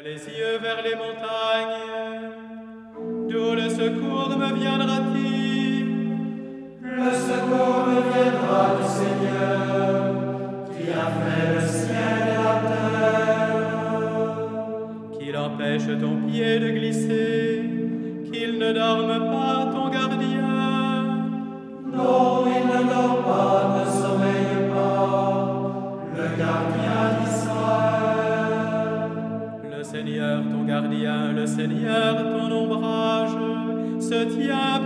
Les yeux vers les montagnes, d'où le secours me viendra-t-il? Le secours me viendra du Seigneur, qui a fait le ciel et la terre. Qu'il empêche ton pied de glisser, qu'il ne dorme pas ton gardien. Non, il ne dort pas, ne sommeille pas, le gardien d'Israël. Le Seigneur ton gardien, le Seigneur ton ombrage, se tient